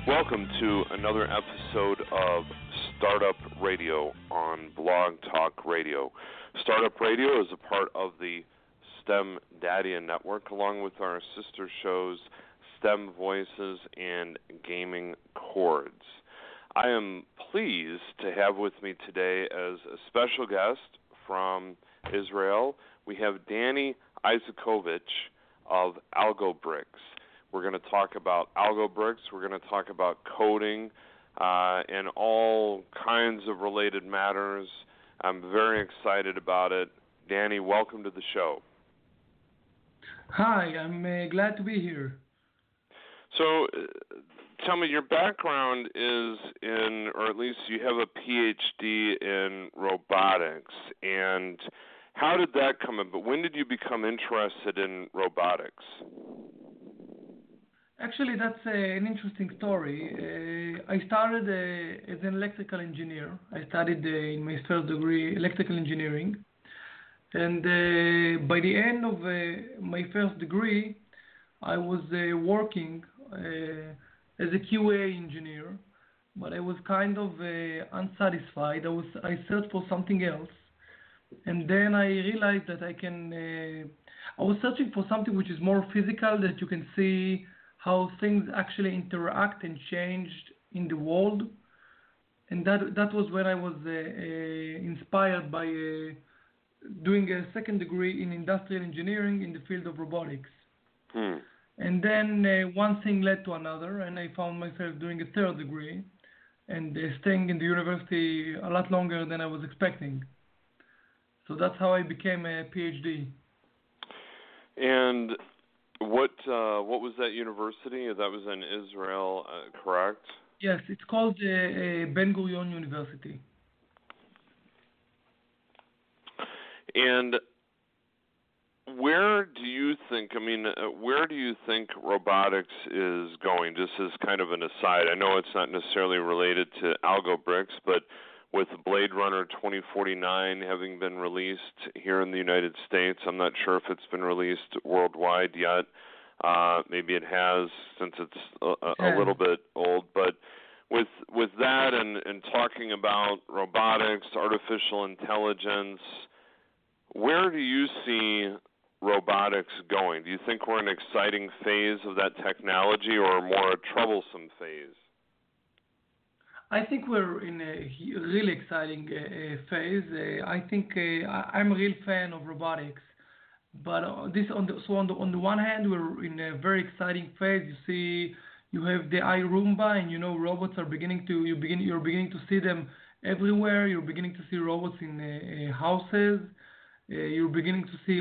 Welcome to another episode of Startup Radio on Blog Talk Radio. Startup Radio is a part of the STEM Dadia Network, along with our sister shows STEM Voices and Gaming Chords. I am pleased to have with me today as a special guest from Israel. We have Danny Isakovich of AlgoBricks. We're going to talk about AlgoBricks. We're going to talk about coding and all kinds of related matters. I'm very excited about it. Danny, welcome to the show. Hi, I'm glad to be here. So tell me, your background is in, or at least you have a PhD in robotics. And how did that come in? But when did you become interested in robotics? Actually, that's an interesting story. I started as an electrical engineer. I studied in my first degree electrical engineering. And by the end of my first degree, I was working as a QA engineer, but I was kind of unsatisfied. I searched for something else. And then I realized that I was searching for something which is more physical, that you can see how things actually interact and change in the world. And that was when I was inspired by doing a second degree in industrial engineering in the field of robotics. And then one thing led to another, and I found myself doing a third degree and staying in the university a lot longer than I was expecting. So that's how I became a PhD. And what was that university? That was in Israel, correct? Yes, it's called Ben Gurion University. And where do you think robotics is going? Just as kind of an aside, I know it's not necessarily related to AlgoBricks, but with Blade Runner 2049 having been released here in the United States, I'm not sure if it's been released worldwide yet. Maybe it has, since it's a little bit old. But with that and talking about robotics, artificial intelligence, where do you see robotics going? Do you think we're in an exciting phase of that technology or more a troublesome phase? I think we're in a really exciting phase. I think I'm a real fan of robotics, but on the one hand, we're in a very exciting phase. You see, you have the iRoomba, and robots are you're beginning to see them everywhere. You're beginning to see robots in houses. You're beginning to see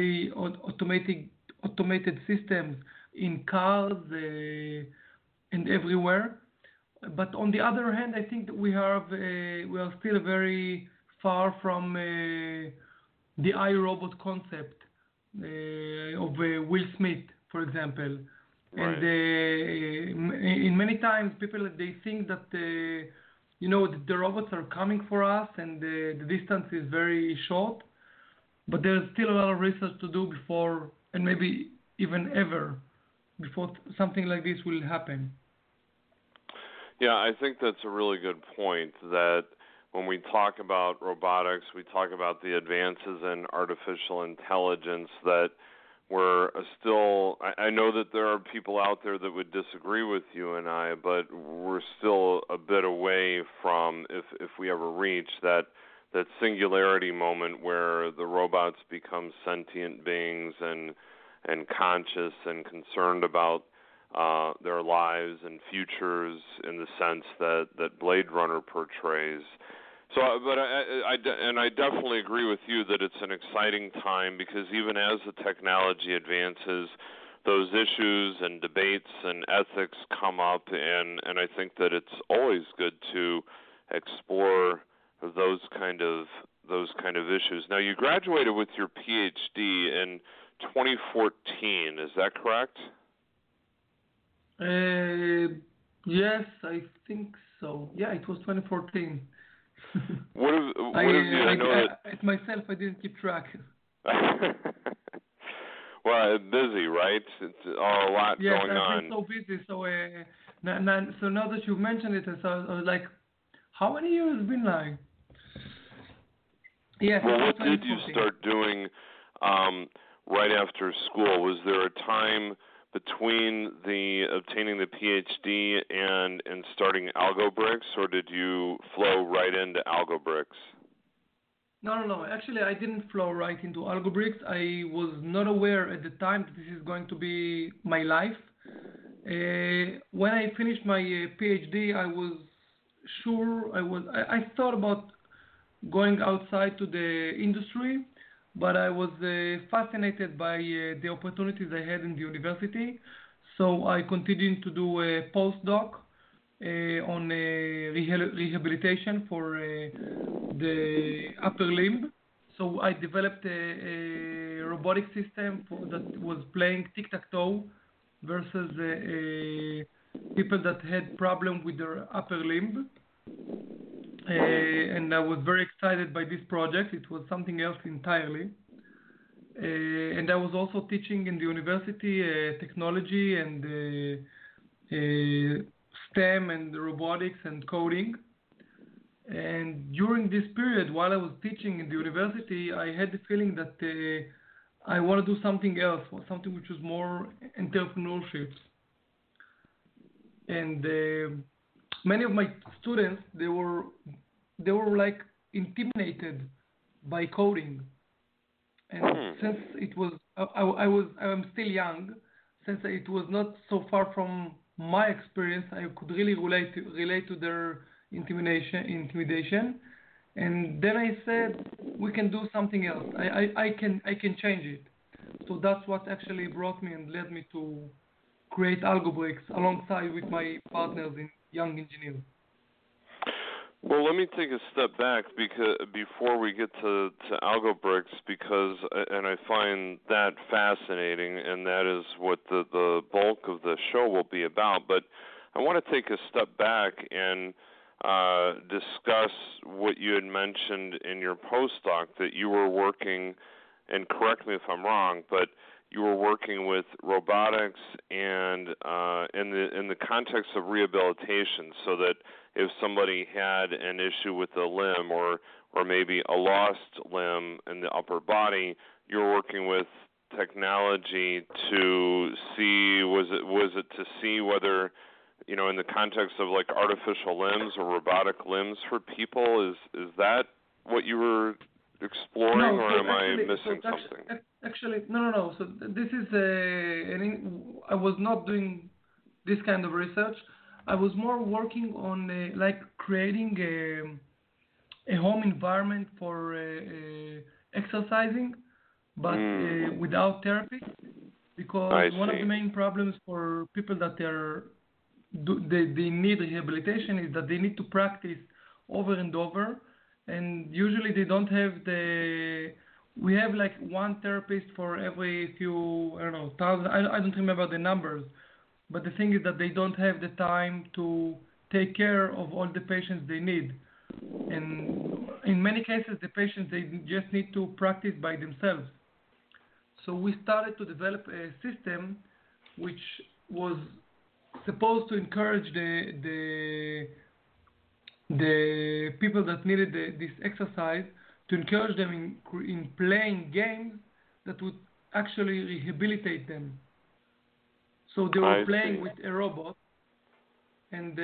automated systems in cars and everywhere. But on the other hand, I think that we are still very far from the iRobot concept of Will Smith, for example. Right. And in many times, people they think that the robots are coming for us, and the distance is very short. But there's still a lot of research to do before, and maybe even ever, before something like this will happen. Yeah, I think that's a really good point, that when we talk about robotics, we talk about the advances in artificial intelligence, that we're still, I know that there are people out there that would disagree with you and I, but we're still a bit away from, if we ever reach that singularity moment where the robots become sentient beings and conscious and concerned about their lives and futures in the sense that Blade Runner portrays. So, but I definitely agree with you that it's an exciting time, because even as the technology advances, those issues and debates and ethics come up, and I think that it's always good to explore those kind of issues. Now, you graduated with your PhD in 2014. Is that correct? Yes, I think so. Yeah, it was 2014. What have you? I know myself, I didn't keep track. Well, busy, right? It's a lot going on. Yeah, I've been so busy. So So now that you've mentioned it, I was like, how many years has been like? Yes, Well, it was what did you 2014. start doing right after school? Was there a time between the obtaining the PhD and starting AlgoBricks, or did you flow right into AlgoBricks? No. Actually, I didn't flow right into AlgoBricks. I was not aware at the time that this is going to be my life. When I finished my PhD, I was sure I thought about going outside to the industry, but I was fascinated by the opportunities I had in the university. So I continued to do a postdoc on rehabilitation for the upper limb. So I developed a robotic system that was playing tic-tac-toe versus people that had problem with their upper limb. And I was very excited by this project. It was something else entirely. And I was also teaching in the university technology and STEM and robotics and coding. And during this period, while I was teaching in the university, I had the feeling that I want to do something else, something which was more entrepreneurship. And many of my students, they were like intimidated by coding. And since it was, I'm still young, since it was not so far from my experience, I could really relate to their intimidation. And then I said, we can do something else. I can change it. So that's what actually brought me and led me to create AlgoBricks alongside with my partners in Young Engineers. Well, let me take a step back before we get to AlgoBricks, and I find that fascinating, and that is what the bulk of the show will be about. But I want to take a step back and discuss what you had mentioned in your postdoc, that you were working, and correct me if I'm wrong, but you were working with robotics and in the context of rehabilitation, so that if somebody had an issue with a limb or maybe a lost limb in the upper body, you're working with technology to see was it to see whether, you know, in the context of like artificial limbs or robotic limbs for people, is that what you were exploring, or am I missing something? Actually, no. So this is I was not doing this kind of research. I was more working on like creating a home environment for exercising, but without therapy, because one of the main problems for people that they need rehabilitation is that they need to practice over and over, and usually they don't have we have like one therapist for every few, I don't know, thousand, I don't remember the numbers, but the thing is that they don't have the time to take care of all the patients they need. And in many cases, the patients, they just need to practice by themselves. So we started to develop a system which was supposed to encourage the people that needed this exercise, to encourage them in playing games that would actually rehabilitate them. So they were playing with a robot, and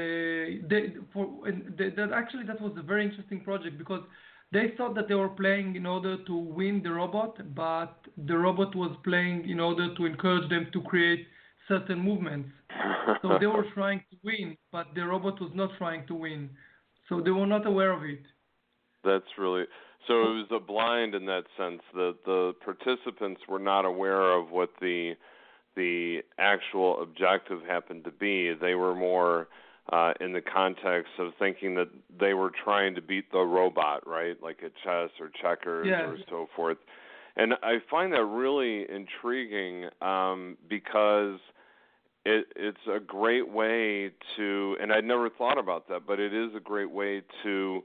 that was a very interesting project, because they thought that they were playing in order to win the robot, but the robot was playing in order to encourage them to create certain movements. So they were trying to win, but the robot was not trying to win. So they were not aware of it. That's really... So it was a blind in that sense, that the participants were not aware of what the actual objective happened to be. They were more in the context of thinking that they were trying to beat the robot, right? Like at chess or checkers or so forth. And I find that really intriguing because it's a great way to, and I'd never thought about that, but it is a great way to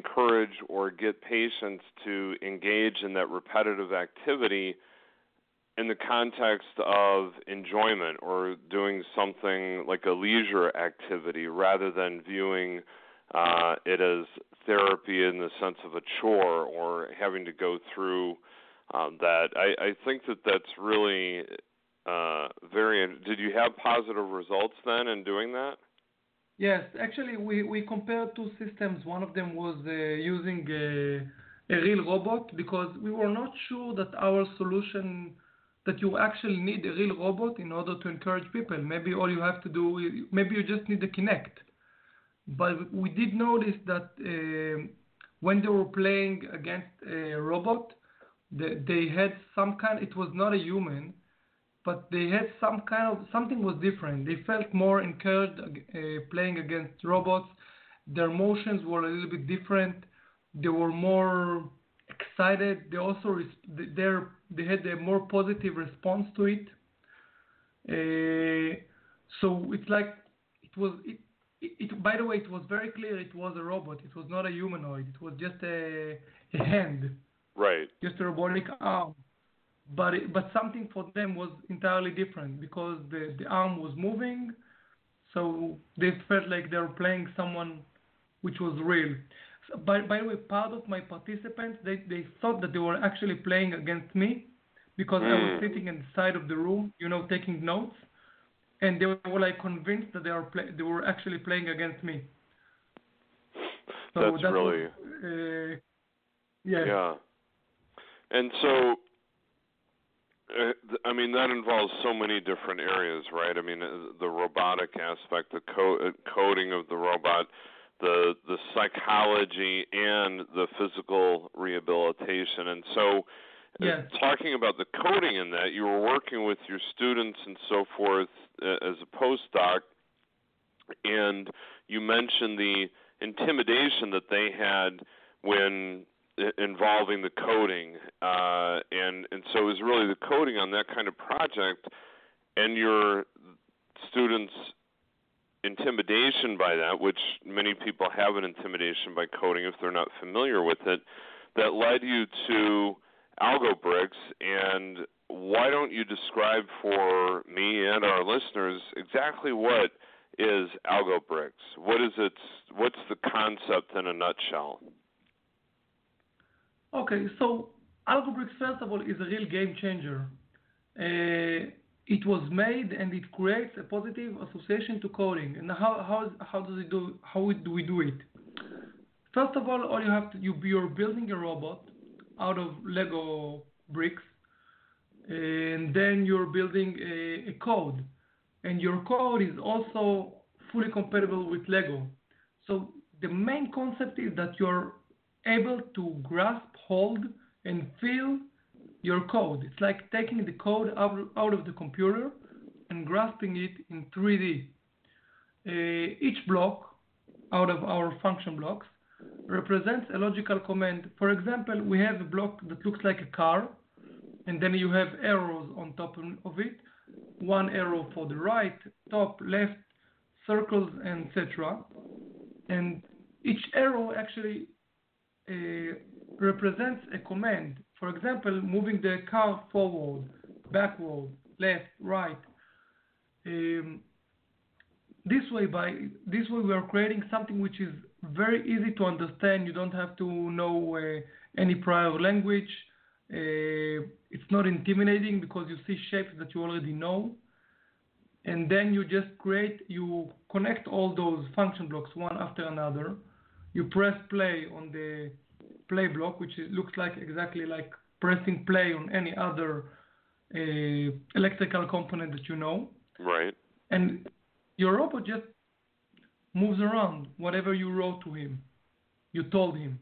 encourage or get patients to engage in that repetitive activity in the context of enjoyment or doing something like a leisure activity rather than viewing it as therapy in the sense of a chore or having to go through that. I think that that's really very. Did you have positive results then in doing that? Yes, actually, we compared two systems. One of them was using a real robot because we were not sure that our solution, that you actually need a real robot in order to encourage people. Maybe all you have to do, maybe you just need the Kinect. But we did notice that when they were playing against a robot, they had some kind, it was not a human, but they had some kind of, something was different. They felt more encouraged playing against robots. Their motions were a little bit different. They were more excited. They also they had a more positive response to it. So it's like it was. By the way, it was very clear it was a robot. It was not a humanoid. It was just a hand. Right. Just a robotic arm. But something for them was entirely different because the arm was moving, so they felt like they were playing someone which was real. So, by the way, part of my participants, they thought that they were actually playing against me because I was sitting in the side of the room, taking notes, and they were like convinced that they were actually playing against me. So that's really was, yeah. Yeah. And so, I mean, that involves so many different areas, right? I mean, the robotic aspect, the coding of the robot, the psychology, and the physical rehabilitation. And so, yes. Talking about the coding in that, you were working with your students and so forth as a postdoc, and you mentioned the intimidation that they had when involving the coding, and so it was really the coding on that kind of project, and your students' intimidation by that, which many people have an intimidation by coding if they're not familiar with it, that led you to Algobricks. And why don't you describe for me and our listeners exactly what is Algobricks? What's the concept in a nutshell? Okay, so Algobricks, first of all, is a real game changer. It was made and it creates a positive association to coding. And how does it do? How do we do it? First of all you have to you're building a robot out of Lego bricks, and then you're building a code, and your code is also fully compatible with Lego. So the main concept is that you're able to grasp, hold, and feel your code. It's like taking the code out of the computer and grasping it in 3D. Each block out of our function blocks represents a logical command. For example, we have a block that looks like a car, and then you have arrows on top of it. One arrow for the right, top, left, circles, and etc. And each arrow actually represents a command. For example, moving the car forward, backward, left, right. This way we are creating something which is very easy to understand. You don't have to know any prior language. It's not intimidating because you see shapes that you already know. And then you connect all those function blocks one after another. You press play on the play block, which looks like exactly like pressing play on any other electrical component that you know. Right. And your robot just moves around whatever you wrote to him, you told him.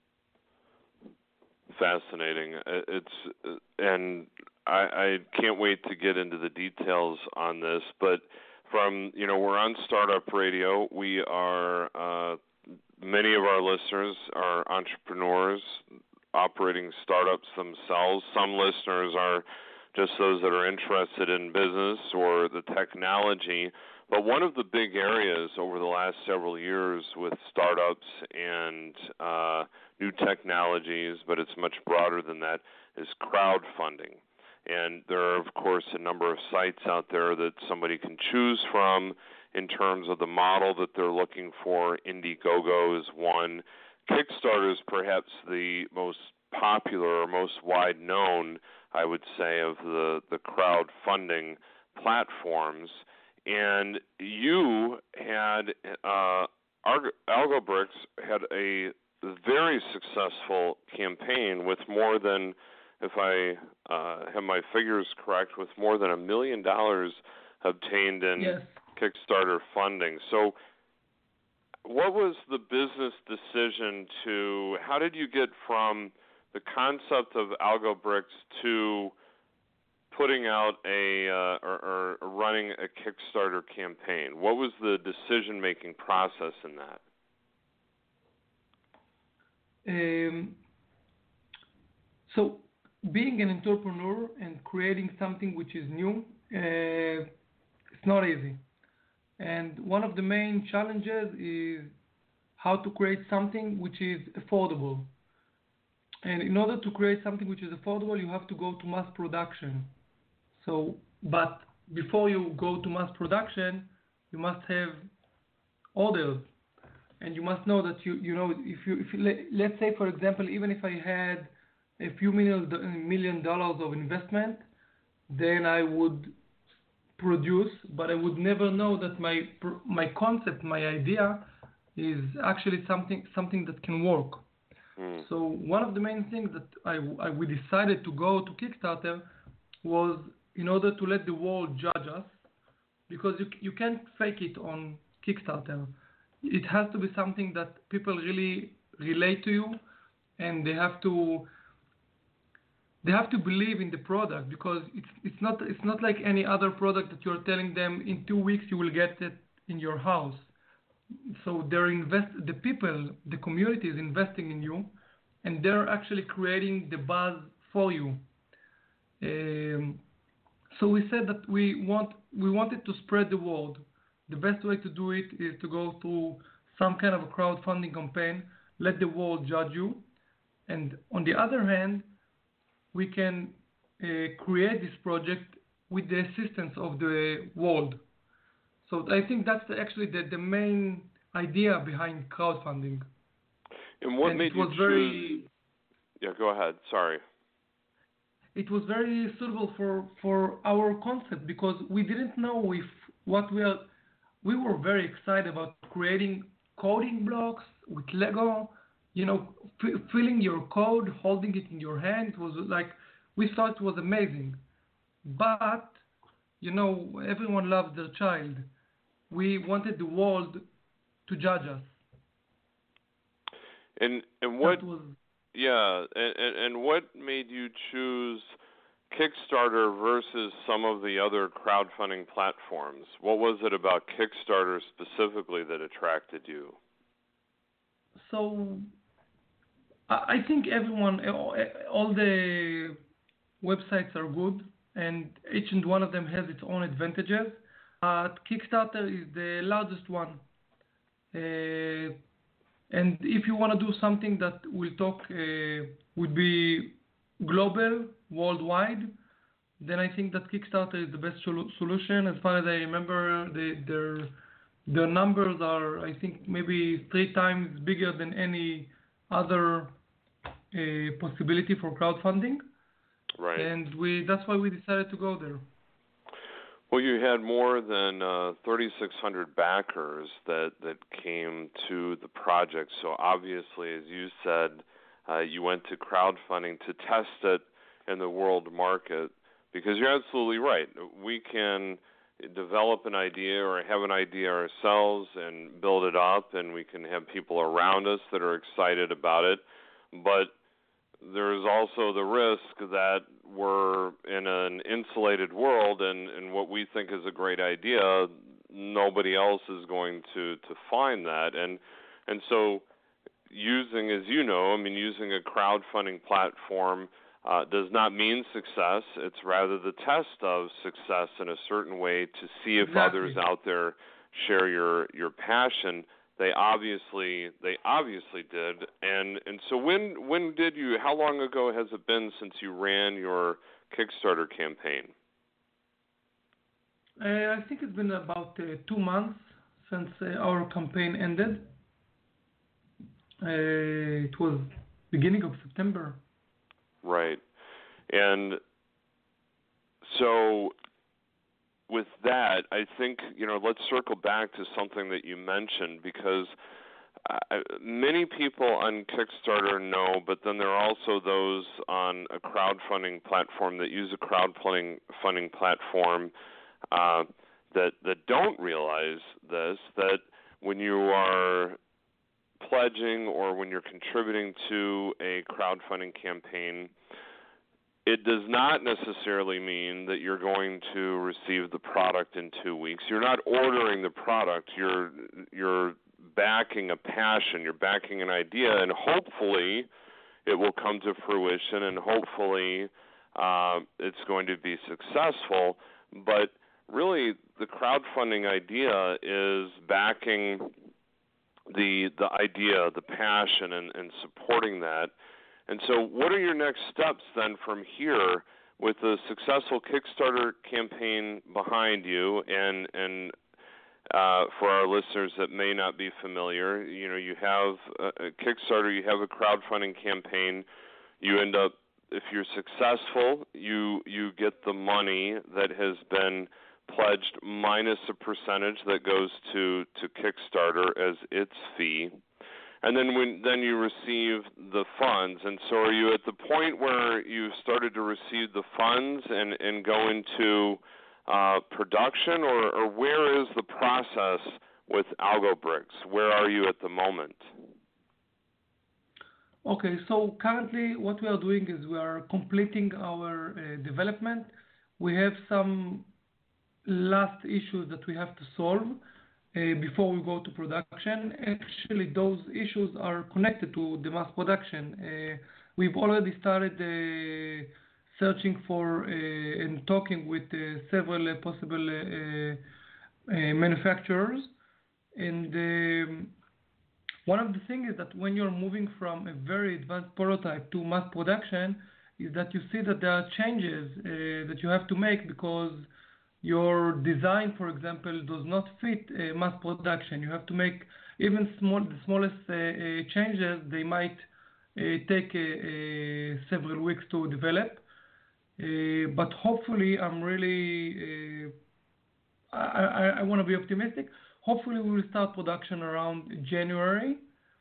Fascinating. And I can't wait to get into the details on this. But we're on Startup Radio. We are many of our listeners are entrepreneurs operating startups themselves. Some listeners are just those that are interested in business or the technology. But one of the big areas over the last several years with startups and new technologies, but it's much broader than that, is crowdfunding. And there are, of course, a number of sites out there that somebody can choose from in terms of the model that they're looking for. Indiegogo is one. Kickstarter is perhaps the most popular or most wide known, I would say, of the crowdfunding platforms. And you had Algobricks had a very successful campaign with more than, if I have my figures correct, with more than $1 million obtained in Yes. Kickstarter funding. So what was the business decision to, how did you get from the concept of Algobricks to putting out or running a Kickstarter campaign? What was the decision-making process in that? So being an entrepreneur and creating something which is new, it's not easy. And one of the main challenges is how to create something which is affordable. And in order to create something which is affordable, you have to go to mass production. But before you go to mass production, you must have orders. And you must know that let's say, for example, even if I had a few $1 million of investment, then I would produce, but I would never know that my concept, my idea, is actually something that can work. So one of the main things that we decided to go to Kickstarter was in order to let the world judge us, because you can't fake it on Kickstarter. It has to be something that people really relate to you, and they have to believe in the product, because it's not like any other product that you're telling them in 2 weeks you will get it in your house. So the people, the community is investing in you, and they're actually creating the buzz for you. So we said that we wanted to spread the word. The best way to do it is to go through some kind of a crowdfunding campaign, let the world judge you, and on the other hand, we can create this project with the assistance of the world. So I think that's actually the main idea behind crowdfunding. And what made you choose? Yeah, go ahead. Sorry. It was very suitable for our concept, because we didn't know if we were very excited about creating coding blocks with Lego, filling your code, holding it in your hand. It was like, we thought it was amazing. But, everyone loves their child. We wanted the world to judge us. And what and what made you choose Kickstarter versus some of the other crowdfunding platforms? What was it about Kickstarter specifically that attracted you? So I think all the websites are good, and each and one of them has its own advantages. But Kickstarter is the largest one. And if you want to do something that would be global, worldwide, then I think that Kickstarter is the best solution. As far as I remember, their numbers are, I think, maybe 3 times bigger than any other possibility for crowdfunding. Right. And that's why we decided to go there. Well, you had more than 3,600 backers that came to the project. So obviously, as you said, you went to crowdfunding to test it in the world market, because you're absolutely right. We can develop an idea or have an idea ourselves and build it up, and we can have people around us that are excited about it. But there's also the risk that we're in an insulated world, and what we think is a great idea, nobody else is going to find that. And so using a crowdfunding platform does not mean success. It's rather the test of success in a certain way to see if Exactly. others out there share your passion. They obviously did. And so when did you? How long ago has it been since you ran your Kickstarter campaign? I think it's been about 2 months since our campaign ended. It was beginning of September. Right. And so with that, I think, let's circle back to something that you mentioned, because many people on Kickstarter know, but then there are also those on a crowdfunding platform that use a crowdfunding platform that don't realize this, that when you are pledging or when you're contributing to a crowdfunding campaign, it does not necessarily mean that you're going to receive the product in 2 weeks. You're not ordering the product. You're backing a passion. You're backing an idea, and hopefully it will come to fruition, and hopefully it's going to be successful. But really, the crowdfunding idea is backing the idea, the passion, and supporting that. And so what are your next steps then from here with a successful Kickstarter campaign behind you? And for our listeners that may not be familiar, you have a Kickstarter, you have a crowdfunding campaign. You end up, if you're successful, you get the money that has been pledged minus a percentage that goes to Kickstarter as its fee. And then you receive the funds. And so are you at the point where you've started to receive the funds and go into production, or where is the process with AlgoBricks? Where are you at the moment? Okay, so currently what we are doing is we are completing our development. We have some last issues that we have to solve before we go to production. Actually, those issues are connected to the mass production. We've already started searching for and talking with several possible manufacturers. And one of the things is that when you're moving from a very advanced prototype to mass production, is that you see that there are changes that you have to make because your design, for example, does not fit mass production. You have to make even the smallest changes. They might take several weeks to develop. But hopefully, I'm really, I want to be optimistic. Hopefully, we will start production around January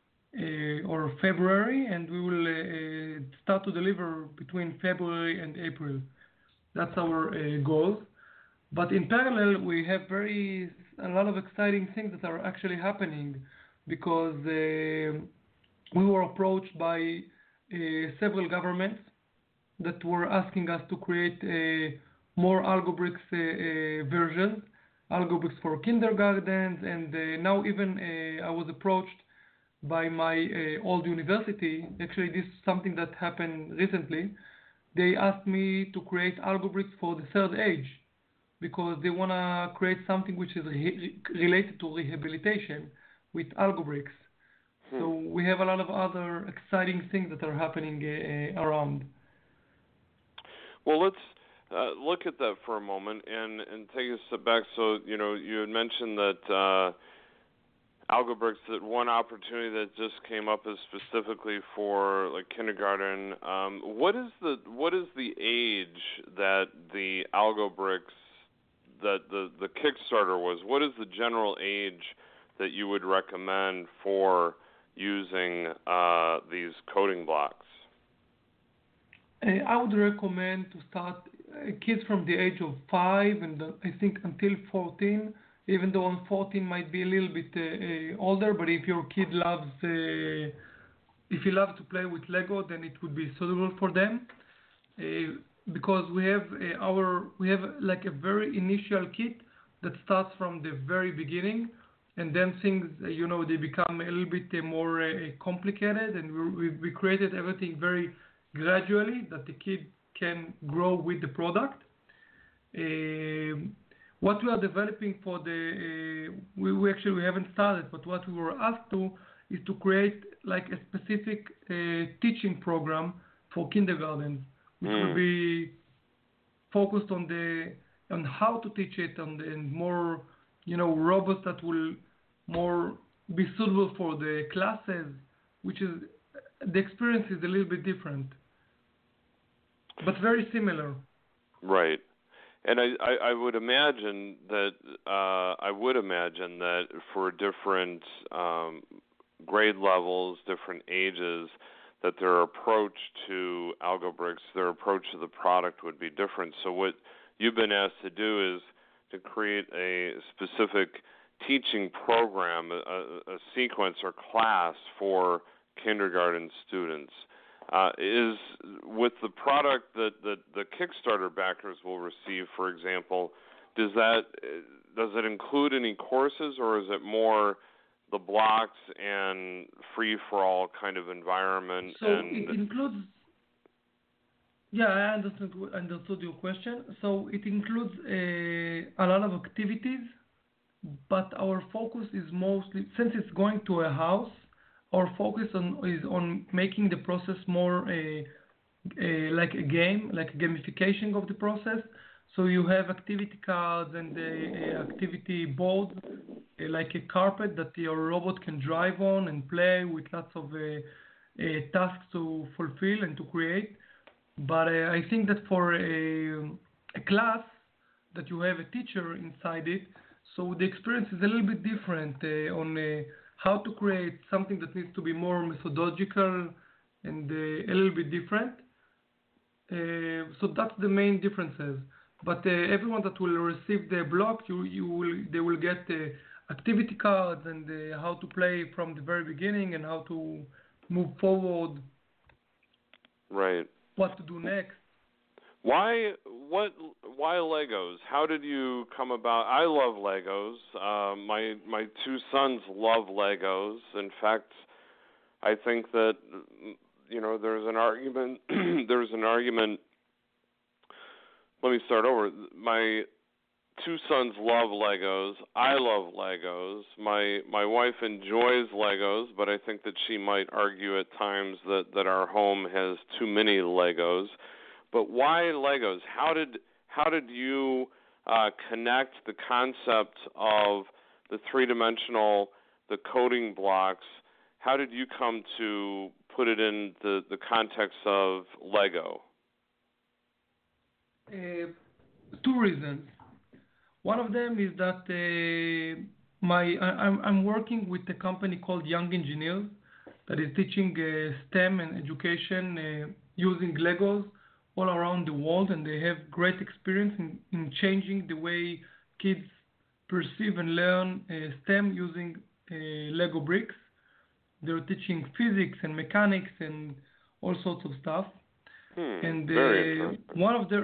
or February, and we will start to deliver between February and April. That's our goal. But in parallel, we have a lot of exciting things that are actually happening, because we were approached by several governments that were asking us to create more AlgoBricks versions, AlgoBricks for kindergartens, and now even I was approached by my old university. Actually, this is something that happened recently. They asked me to create AlgoBricks for the third age, because they want to create something which is related to rehabilitation with AlgoBricks. So we have a lot of other exciting things that are happening around. Well, let's look at that for a moment and take a step back. So, you had mentioned that AlgoBricks, that one opportunity that just came up is specifically for like kindergarten. What is the age that the AlgoBricks, that the Kickstarter was? What is the general age that you would recommend for using these coding blocks? I would recommend to start kids from the age of 5 and I think until 14, even though on 14 might be a little bit older, but if your kid loves to play with Lego, then it would be suitable for them. Because we have like a very initial kit that starts from the very beginning, and then things they become a little bit more complicated, and we created everything very gradually that the kid can grow with the product. We what we are developing for the, we actually we haven't started, but what we were asked to is to create like a specific teaching program for kindergarten, which will be focused on how to teach it and more, robots that will more be suitable for the classes, which is the experience is a little bit different, but very similar. Right. And I would imagine that for different grade levels, different ages, that their approach to Algobricks, their approach to the product would be different. So what you've been asked to do is to create a specific teaching program, a sequence or class for kindergarten students. Is with the product that the Kickstarter backers will receive, for example, does it include any courses, or is it more the blocks and free for all kind of environment? So it includes. Yeah, I understood your question. So it includes a lot of activities, but our focus is mostly, since it's going to a house, our focus is on making the process more like a game, like a gamification of the process. So you have activity cards and activity boards, like a carpet that your robot can drive on and play with lots of tasks to fulfill and to create. But I think that for a class that you have a teacher inside it, so the experience is a little bit different on how to create something that needs to be more methodological and a little bit different. So that's the main differences. But everyone that will receive the block, they will get activity cards and how to play from the very beginning and how to move forward. Right. What to do next. Why Legos? How did you come about? I love Legos. My two sons love Legos. In fact, I think that there's an argument. Let me start over. My two sons love Legos. I love Legos. My wife enjoys Legos, but I think that she might argue at times that our home has too many Legos. But why Legos? How did you connect the concept of the three-dimensional, the coding blocks? How did you come to put it in the context of Lego? Two reasons. One of them is that I'm working with a company called Young Engineers that is teaching STEM and education using Legos all around the world, and they have great experience in changing the way kids perceive and learn STEM using Lego bricks. They're teaching physics and mechanics and all sorts of stuff. And one of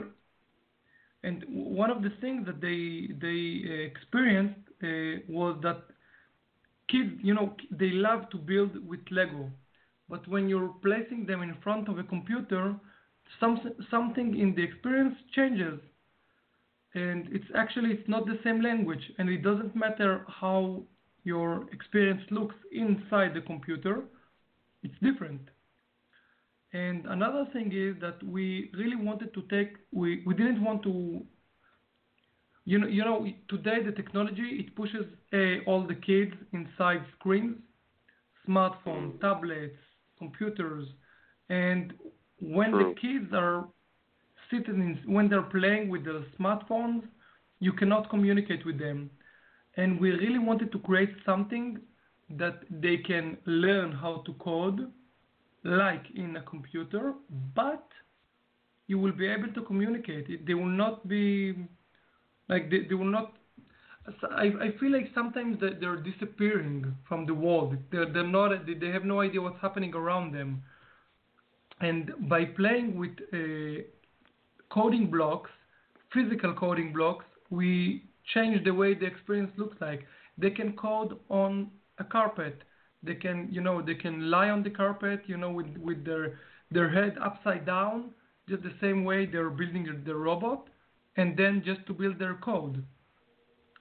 the things that they experienced was that kids, they love to build with Lego, but when you're placing them in front of a computer, something in the experience changes, and it's not the same language, and it doesn't matter how your experience looks inside the computer, it's different. And another thing is that we really wanted to we didn't want to, today the technology, it pushes all the kids inside screens, smartphones, tablets, computers, and when the kids are when they're playing with their smartphones, you cannot communicate with them. And we really wanted to create something that they can learn how to code like in a computer, but you will be able to communicate. They will not be like they will not. I feel like sometimes that they're disappearing from the world. They're not. They have no idea what's happening around them. And by playing with coding blocks, physical coding blocks, we change the way the experience looks like. They can code on a carpet. They can, they can lie on the carpet, with their head upside down, just the same way they're building their robot, and then just to build their code.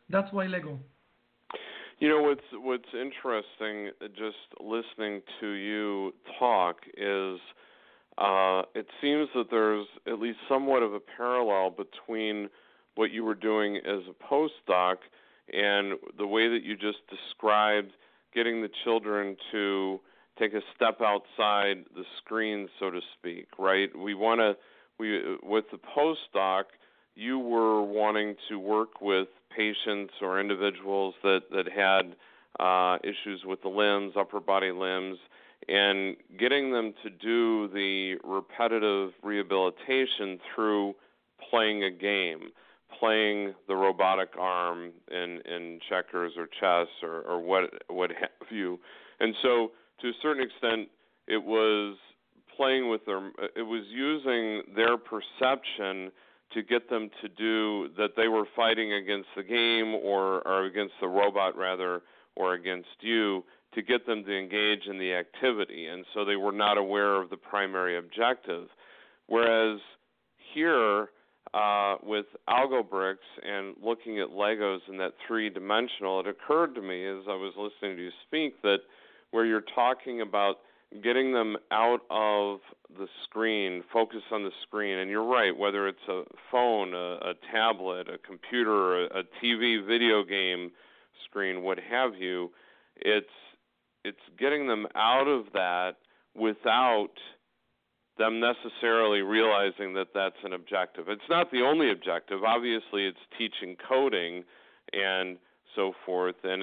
That's why Lego. What's interesting, just listening to you talk, is it seems that there's at least somewhat of a parallel between what you were doing as a postdoc and the way that you just described getting the children to take a step outside the screen, so to speak, right? With the postdoc, you were wanting to work with patients or individuals that had issues with the limbs, upper body limbs, and getting them to do the repetitive rehabilitation through playing a game, playing the robotic arm in checkers or chess or what have you. And so, to a certain extent, it was playing with them. It was using their perception to get them to do that they were fighting against the game or against the robot, rather, or against you, to get them to engage in the activity. And so they were not aware of the primary objective. Whereas here, with AlgoBricks and looking at Legos in that three-dimensional, it occurred to me as I was listening to you speak that where you're talking about getting them out of the screen, focus on the screen, and you're right, whether it's a phone, a tablet, a computer, a TV, video game screen, what have you, it's getting them out of that without them necessarily realizing that that's an objective. It's not the only objective. Obviously, it's teaching coding and so forth, and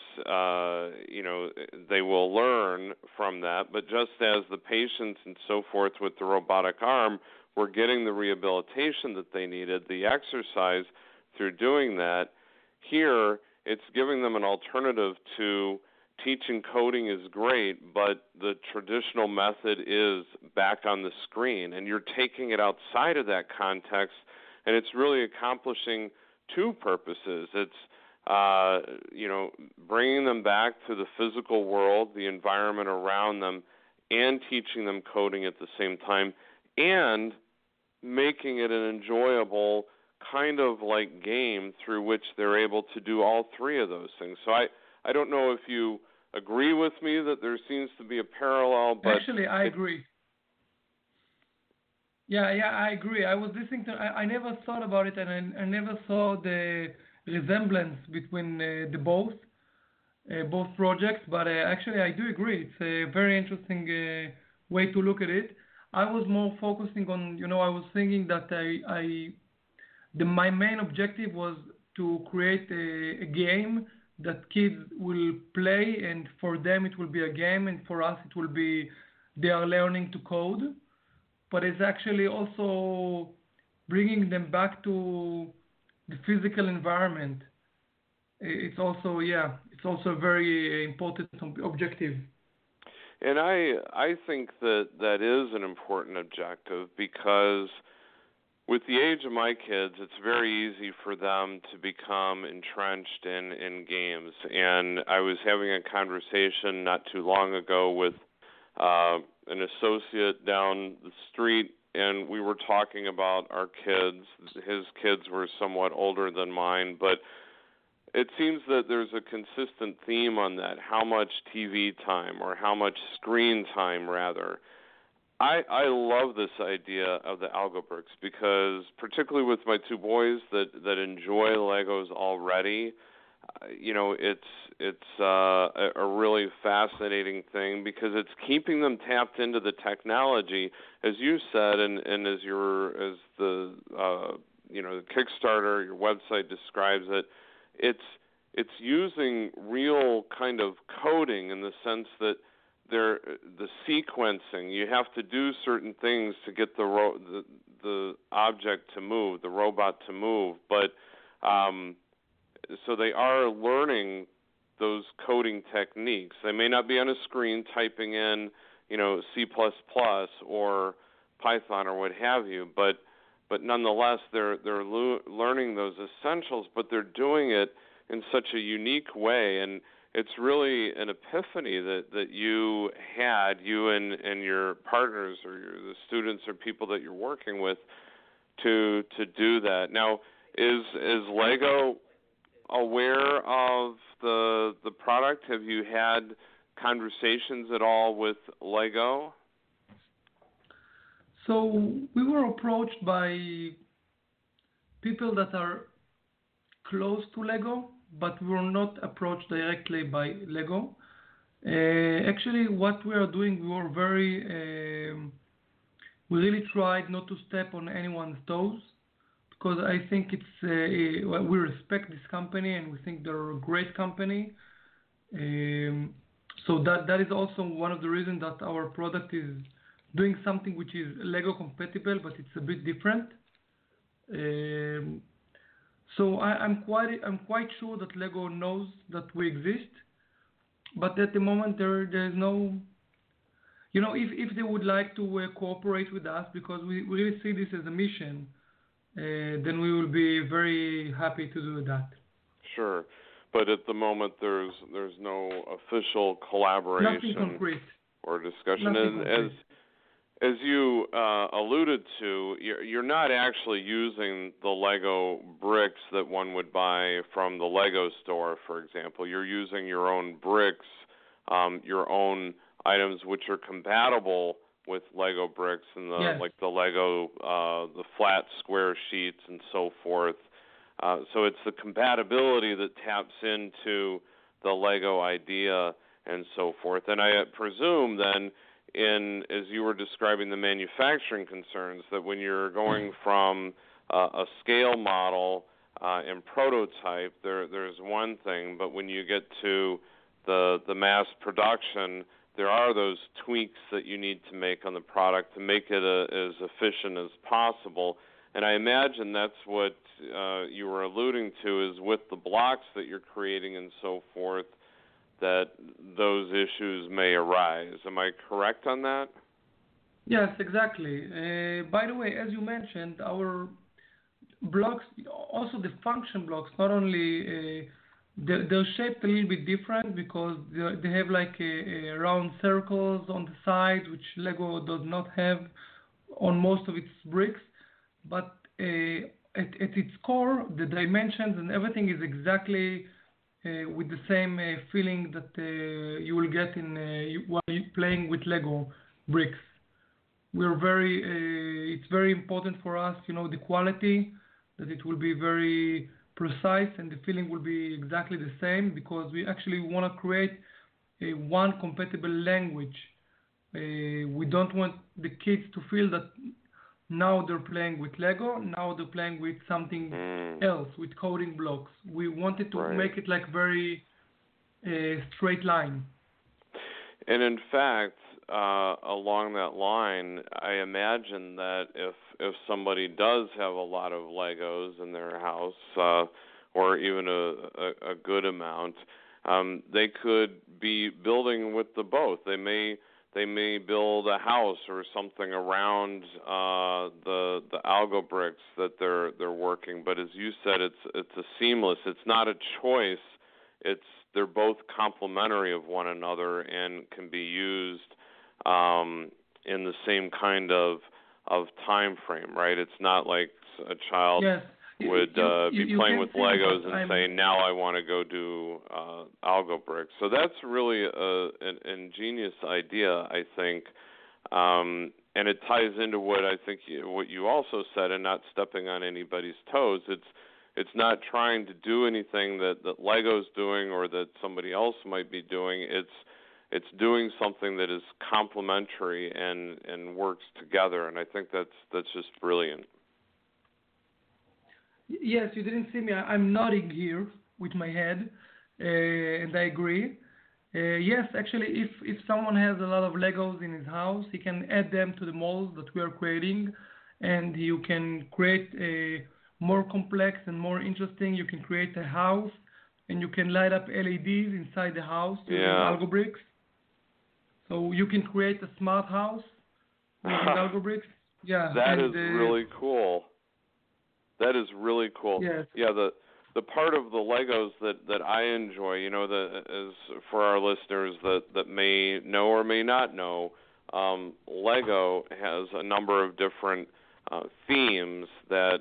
they will learn from that. But just as the patients and so forth with the robotic arm were getting the rehabilitation that they needed, the exercise through doing that, here it's giving them an alternative to teaching coding is great, but the traditional method is back on the screen, and you're taking it outside of that context, and it's really accomplishing two purposes. It's bringing them back to the physical world, the environment around them, and teaching them coding at the same time, and making it an enjoyable kind of like game through which they're able to do all three of those things. So I don't know if you agree with me that there seems to be a parallel, but actually I agree. Yeah, I agree. I was listening to. I never thought about it, and I never saw the resemblance between the both projects. But actually, I do agree. It's a very interesting way to look at it. I was more focusing on. I was thinking that my main objective was to create a game that kids will play, and for them it will be a game, and for us it will be they are learning to code. But it's actually also bringing them back to the physical environment. It's also a very important objective. And I think that is an important objective because with the age of my kids, it's very easy for them to become entrenched in games. And I was having a conversation not too long ago with an associate down the street, and we were talking about our kids. His kids were somewhat older than mine, but it seems that there's a consistent theme on that, how much TV time or how much screen time, rather. I love this idea of the AlgoBricks because, particularly with my two boys that enjoy Legos already, it's a really fascinating thing because it's keeping them tapped into the technology, as you said, and as the Kickstarter, your website describes it. It's using real kind of coding in the sense that the sequencing. You have to do certain things to get the object to move, the robot to move, but so they are learning those coding techniques. They may not be on a screen typing in, C++ or Python or what have you, but nonetheless they're learning those essentials, but they're doing it in such a unique way, and it's really an epiphany that you and your partners or the students or people that you're working with to do that. Now, is Lego aware of the product? Have you had conversations at all with Lego? So we were approached by people that are close to Lego, but we were not approached directly by Lego. Actually, what we are doing, we really tried not to step on anyone's toes because I think we respect this company and we think they're a great company. So that is also one of the reasons that our product is doing something which is Lego compatible, but it's a bit different. So I'm quite sure that Lego knows that we exist, but at the moment there's no, if they would like to cooperate with us because we really see this as a mission, then we will be very happy to do that. Sure, but at the moment there's no official collaboration. Nothing concrete. Or discussion. Nothing And concrete. as you alluded to, you're not actually using the Lego bricks that one would buy from the Lego store, for example. You're using your own bricks, your own items which are compatible with Lego bricks and Yes. like the Lego, the flat square sheets and so forth. So it's the compatibility that taps into the Lego idea and so forth. And I presume then, as you were describing the manufacturing concerns, that when you're going from a scale model and prototype, there's one thing, but when you get to the mass production, there are those tweaks that you need to make on the product to make it as efficient as possible. And I imagine that's what you were alluding to, is with the blocks that you're creating and so forth, that those issues may arise. Am I correct on that? Yes, exactly. By the way, as you mentioned, our blocks, also the function blocks, not only they're shaped a little bit different because they have like a round circles on the side, which Lego does not have on most of its bricks. But at its core, the dimensions and everything is exactly with the same feeling that you will get while you're playing with Lego bricks. It's very important for us, the quality, that it will be very precise and the feeling will be exactly the same, because we actually want to create one compatible language. We don't want the kids to feel that now they're playing with Lego, now they're playing with something else, with coding blocks. We wanted to make it like very straight line. And in fact, along that line, I imagine that if somebody does have a lot of Legos in their house, or even a good amount, they could be building with the both. They may build a house or something around the algo bricks that they're working. But as you said, it's a seamless. It's not a choice. They're both complementary of one another and can be used in the same kind of time frame, right? It's not like a child would be playing with Legos and saying, now I want to go do algo bricks. So that's really an ingenious idea, I think, and it ties into what I think what you also said, and not stepping on anybody's toes. It's not trying to do anything that Lego's doing or that somebody else might be doing. It's doing something that is complementary and works together, and I think that's just brilliant. Yes, you didn't see me. I'm nodding here with my head, and I agree. Yes, actually, if someone has a lot of Legos in his house, he can add them to the molds that we are creating, and you can create a more complex and more interesting. You can create a house, and you can light up LEDs inside the house using algo bricks. So you can create a smart house using algo bricks. Yeah, that is really cool. That is really cool. Yes. Yeah, the part of the Legos that I enjoy, is for our listeners that may know or may not know, Lego has a number of different themes that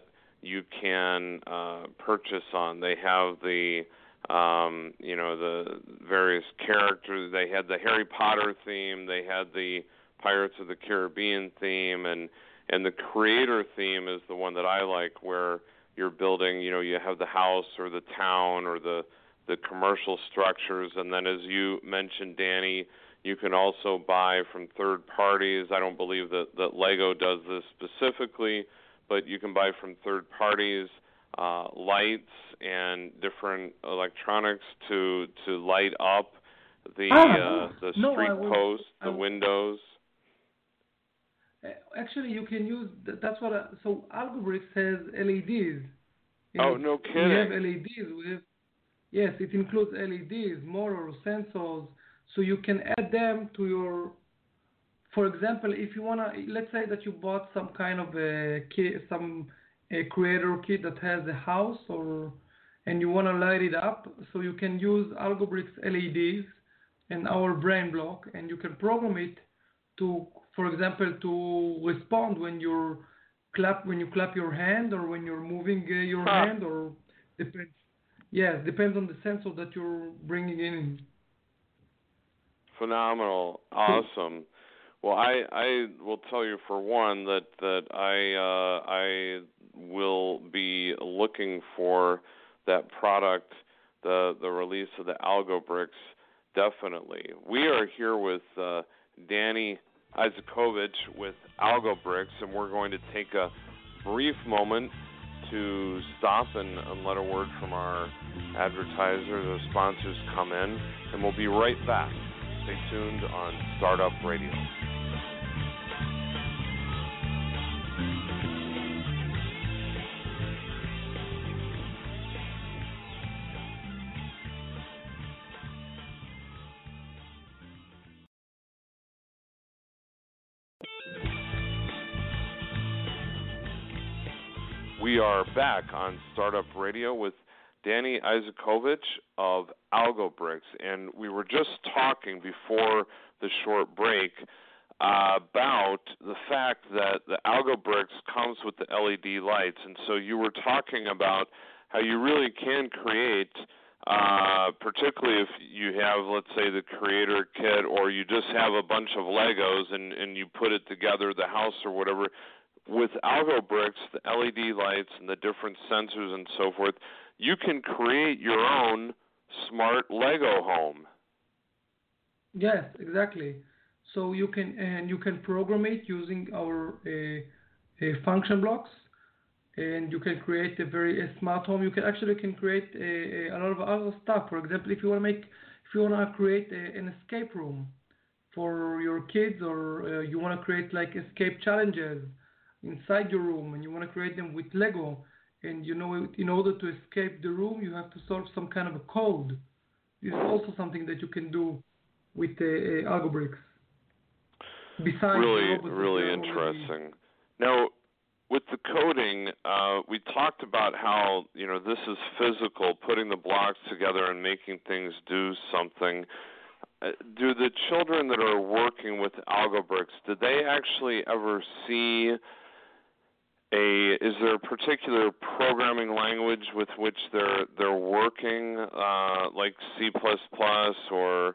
you can purchase on. They have the the various characters. They had the Harry Potter theme. They had the Pirates of the Caribbean theme, and the creator theme is the one that I like, where you're building. You have the house or the town or the commercial structures, and then as you mentioned, Danny, you can also buy from third parties. I don't believe that Lego does this specifically, but you can buy from third parties lights and different electronics to light up the street posts, the windows. Actually, you can use that's what. So Algobricks has LEDs. Oh, no kidding! We have LEDs. Yes, it includes LEDs, motor sensors, so you can add them to your. For example, if you wanna, let's say that you bought some kind of a creator kit that has a house, and you wanna light it up, so you can use Algobricks LEDs and our brain block, and you can program it to, for example, to respond when you clap your hand, or when you're moving your hand, or depends. Yes, depends on the sensor that you're bringing in. Phenomenal, awesome. Well, I will tell you for one that I will be looking for that product, the release of the Algobricks, definitely. We are here with Danny Isakovich with Algobricks, and we're going to take a brief moment to stop and let a word from our advertisers or sponsors come in, and we'll be right back. Stay tuned on Startup Radio. We are back on Startup Radio with Danny Isakovich of Algobricks, and we were just talking before the short break about the fact that the Algobricks comes with the LED lights, and so you were talking about how you really can create, particularly if you have, let's say, the creator kit, or you just have a bunch of Legos and you put it together, the house or whatever. With Algobricks, the LED lights and the different sensors and so forth, you can create your own smart Lego home. Yes, exactly. So you can program it using our function blocks, and you can create a smart home. You can create a lot of other stuff. For example, if you want to create an escape room for your kids, or you want to create like escape challenges inside your room, and you want to create them with Lego, and in order to escape the room, you have to solve some kind of a code. This is also something that you can do with Algobricks. Besides really interesting. Now, with the coding, we talked about how this is physical, putting the blocks together and making things do something. Do the children that are working with Algobricks, did they actually ever see is there a particular programming language with which they're working, like C++ or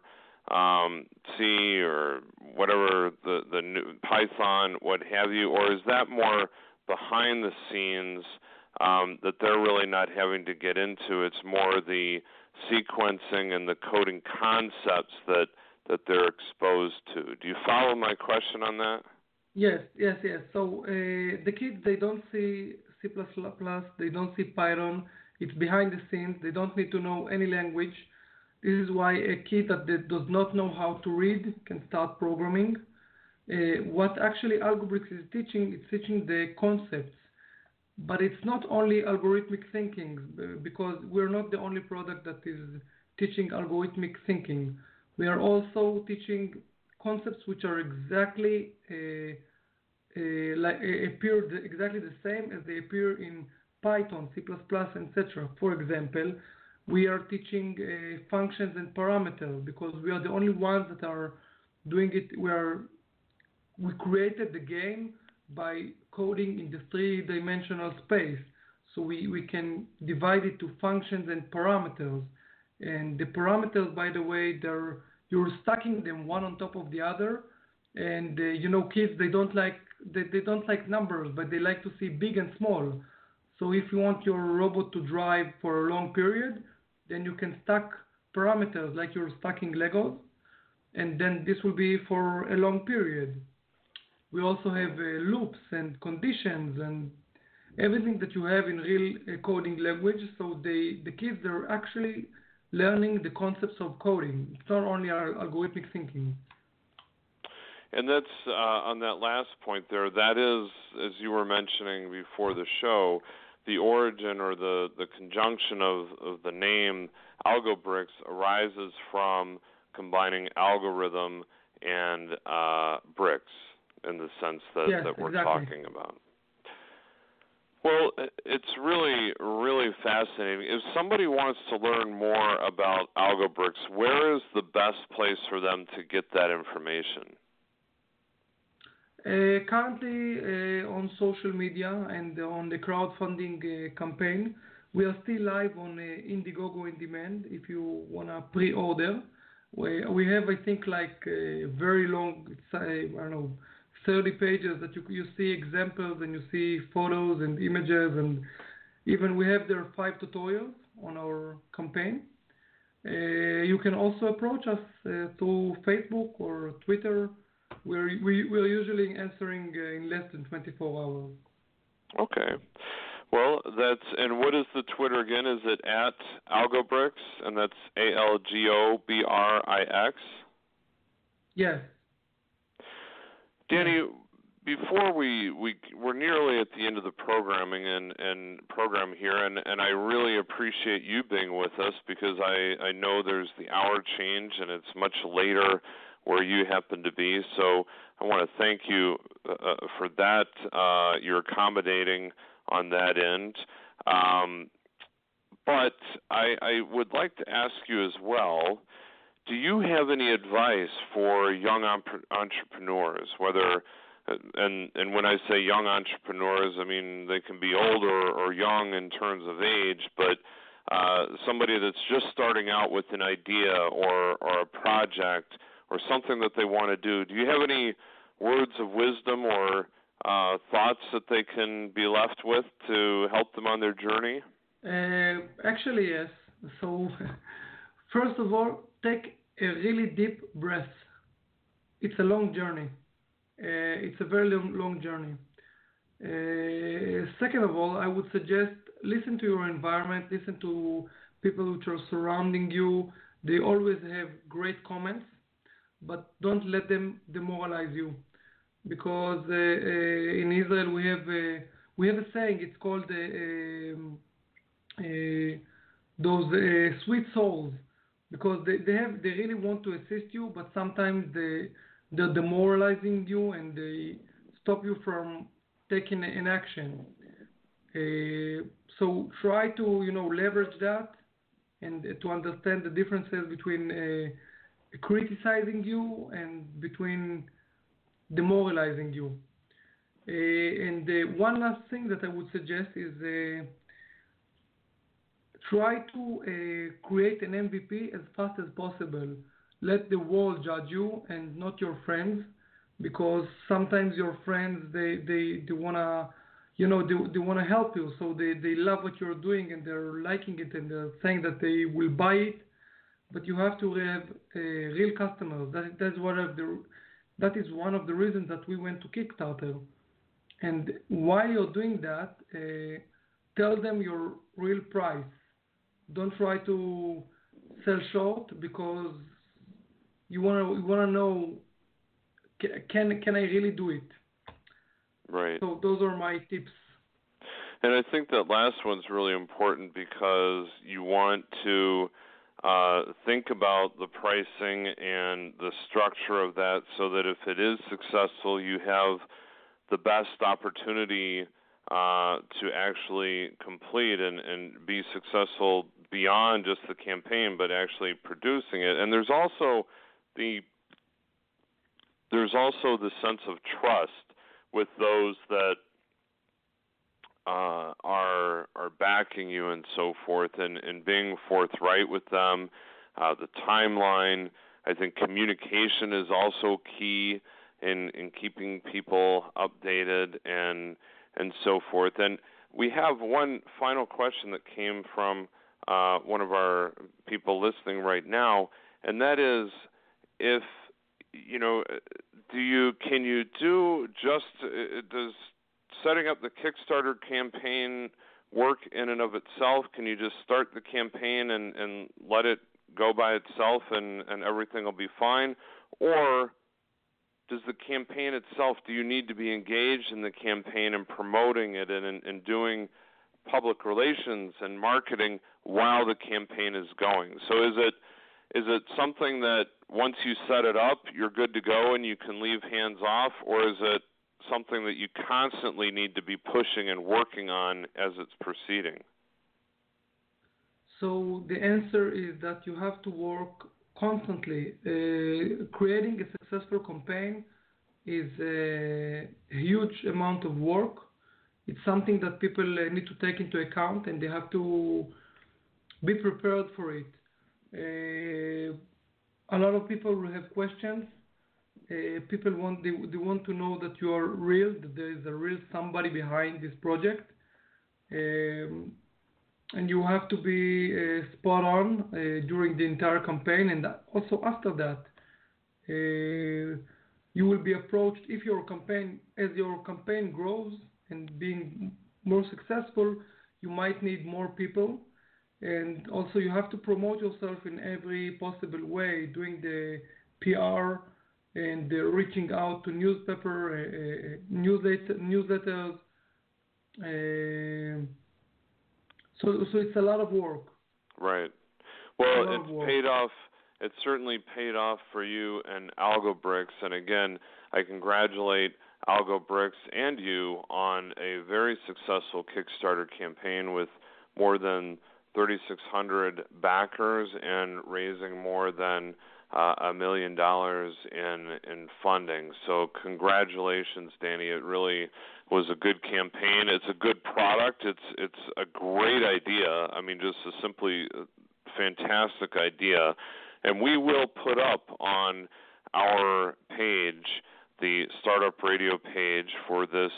C or whatever, the new Python, what have you, or is that more behind the scenes that they're really not having to get into? It's more the sequencing and the coding concepts that they're exposed to. Do you follow my question on that? Yes. So the kids, they don't see C++, they don't see Python. It's behind the scenes. They don't need to know any language. This is why a kid that does not know how to read can start programming. What actually Algobricks is teaching, it's teaching the concepts. But it's not only algorithmic thinking, because we're not the only product that is teaching algorithmic thinking. We are also teaching concepts which are exactly appear exactly the same as they appear in Python, C++, etc. For example, we are teaching functions and parameters because we are the only ones that are doing it. We created the game by coding in the three-dimensional space. So we can divide it to functions and parameters. And the parameters, by the way, you're stacking them one on top of the other. And kids they don't like numbers, but they like to see big and small. So if you want your robot to drive for a long period, then you can stack parameters like you're stacking Legos, and then this will be for a long period. We also have loops and conditions and everything that you have in real coding language. So the kids are actually learning the concepts of coding. It's not only algorithmic thinking. And that's on that last point there. That is, as you were mentioning before the show, the origin or the conjunction of the name AlgoBricks arises from combining algorithm and bricks in the sense that, Yes, that we're exactly. talking about. Well, it's really, really fascinating. If somebody wants to learn more about AlgoBricks, where is the best place for them to get that information? Currently on social media and on the crowdfunding campaign, we are still live on Indiegogo in demand if you want to pre-order. We have, I think, like a very long, I don't know, 30 pages that you see examples and you see photos and images, and even we have there 5 tutorials on our campaign. You can also approach us through Facebook or Twitter. We're usually answering in less than 24 hours. Okay. Well, and what is the Twitter again? Is it at AlgoBricks, and that's AlgoBrix? Yes. Danny, before we're nearly at the end of the programming and program here, and I really appreciate you being with us because I know there's the hour change and it's much later where you happen to be. So I want to thank you for that. You're accommodating on that end. But I would like to ask you as well, do you have any advice for young entrepreneurs, whether, and when I say young entrepreneurs, I mean they can be old or young in terms of age, but somebody that's just starting out with an idea or a project or something that they want to do. Do you have any words of wisdom or thoughts that they can be left with to help them on their journey? Actually, yes. So, first of all, take a really deep breath. It's a long journey. It's a very long journey. Second of all, I would suggest listen to your environment, listen to people which are surrounding you. They always have great comments, but don't let them demoralize you. Because in Israel we have a saying. It's called those sweet souls, because they really want to assist you, but sometimes they're demoralizing you and they stop you from taking an action. So try to leverage that and to understand the differences between criticizing you and between demoralizing you. And one last thing that I would suggest is try to create an MVP as fast as possible. Let the world judge you and not your friends, because sometimes your friends they wanna they wanna help you, so they love what you're doing and they're liking it and they're saying that they will buy it, but you have to have real customers. That is one of the reasons that we went to Kickstarter. And while you're doing that, tell them your real price. Don't try to sell short, because you wanna know, can I really do it? Right. So those are my tips. And I think that last one's really important because you want to think about the pricing and the structure of that so that if it is successful, you have the best opportunity to actually complete and be successful beyond just the campaign, but actually producing it. And there's also the sense of trust with those that are are backing you and so forth, and being forthright with them. The timeline, I think communication is also key in keeping people updated and so forth. And we have one final question that came from one of our people listening right now, and that is, if does setting up the Kickstarter campaign work in and of itself? Can you just start the campaign and let it go by itself and everything will be fine? Or does the campaign itself, do you need to be engaged in the campaign and promoting it and doing public relations and marketing while the campaign is going? So is it something that once you set it up, you're good to go and you can leave hands off, or is it something that you constantly need to be pushing and working on as it's proceeding? So the answer is that you have to work constantly. Creating a successful campaign is a huge amount of work. It's something that people need to take into account, and they have to be prepared for it. A lot of people will have questions. People want to know that you are real, that there is a real somebody behind this project, and you have to be spot on during the entire campaign, and also after that. You will be approached as your campaign grows and being more successful. You might need more people, and also you have to promote yourself in every possible way, doing the PR and reaching out to newspaper, newsletters. So it's a lot of work. Right. Well, it's paid off. It's certainly paid off for you and AlgoBricks. And again, I congratulate AlgoBricks and you on a very successful Kickstarter campaign with more than 3,600 backers and raising more than $1 million in funding. So congratulations, Danny. It really was a good campaign. It's a good product. It's a great idea. I mean, just a simply fantastic idea. And we will put up on our page, the Startup Radio page for this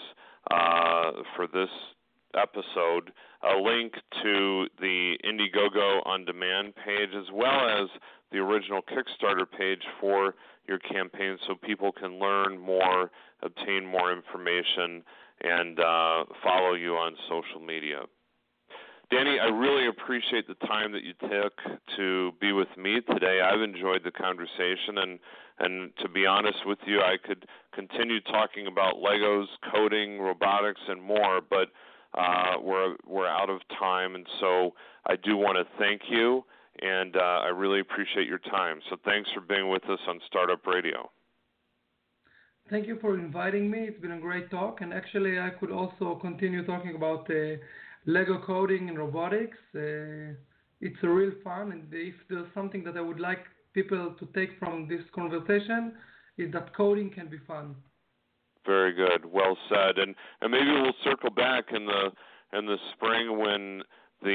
episode, a link to the Indiegogo On Demand page, as well as the original Kickstarter page for your campaign, so people can learn more, obtain more information, and follow you on social media. Danny, I really appreciate the time that you took to be with me today. I've enjoyed the conversation, and to be honest with you, I could continue talking about Legos, coding, robotics, and more, but we're out of time, and so I do want to thank you, and I really appreciate your time. So thanks for being with us on Startup Radio. Thank you for inviting me. It's been a great talk, and actually I could also continue talking about Lego coding and robotics. It's a real fun, and if there's something that I would like people to take from this conversation, is that coding can be fun. Very good. Well said. And maybe we'll circle back in the spring when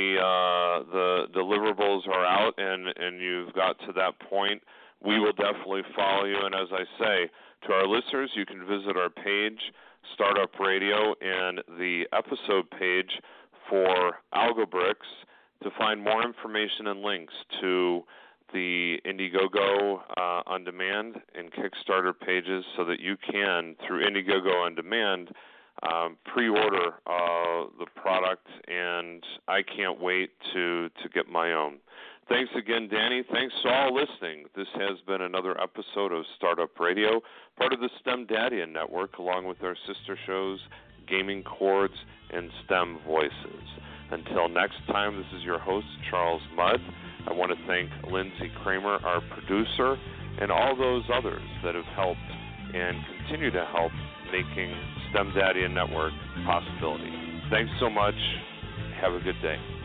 the deliverables are out and you've got to that point. We will definitely follow you. And as I say to our listeners, you can visit our page, Startup Radio, and the episode page for AlgoBricks to find more information and links to the Indiegogo On Demand and Kickstarter pages, so that you can, through Indiegogo On Demand, pre-order the product, and I can't wait to get my own. Thanks again, Danny. Thanks to all listening. This has been another episode of Startup Radio, part of the STEMdaddian Network, along with our sister shows, Gaming Chords and STEM Voices. Until next time, this is your host, Charles Mudd. I want to thank Lindsay Kramer, our producer, and all those others that have helped and continue to help making STEMdaddian Network a possibility. Thanks so much. Have a good day.